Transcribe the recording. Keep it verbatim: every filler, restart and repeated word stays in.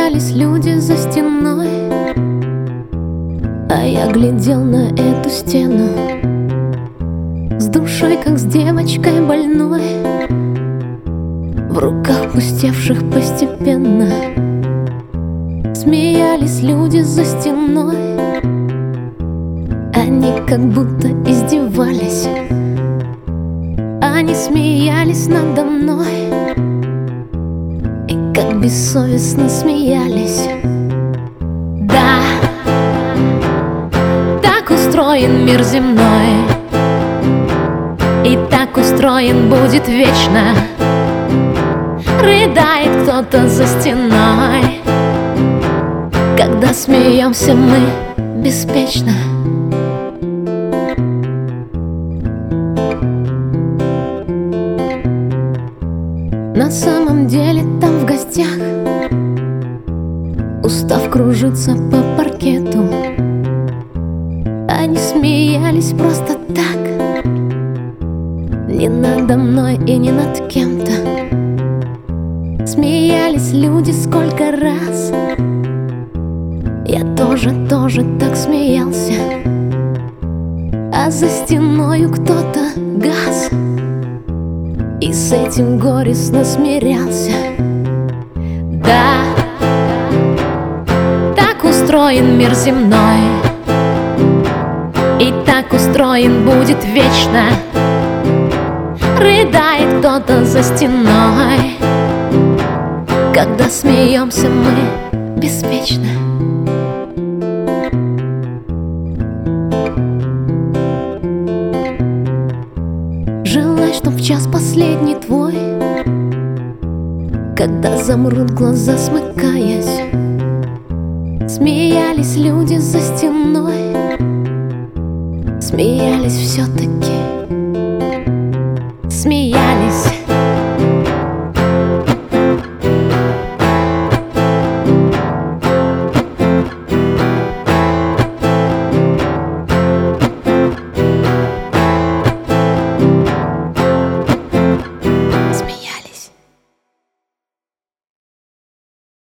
Смеялись люди за стеной, а я глядел на эту стену с душой, как с девочкой больной, в руках пустевших постепенно. Смеялись люди за стеной, они как будто издевались. Они смеялись надо мной и как бессовестно смеялись. Да, так устроен мир земной, и так устроен будет вечно. Рыдает кто-то за стеной, когда смеемся мы беспечно. На самом деле там в гостях устав кружиться по паркету. Они смеялись просто так, не надо мной и не над кем-то. Смеялись люди сколько раз, я тоже, тоже так смеялся. А за стеною кто-то гас и с этим горестно смирялся. Да, так устроен мир земной, и так устроен будет вечно. Рыдает кто-то за стеной, когда смеемся мы беспечно. Желай, чтоб в час последний твой, когда замрут глаза, смыкаясь, смеялись люди за стеной, смеялись все-таки, смеялись.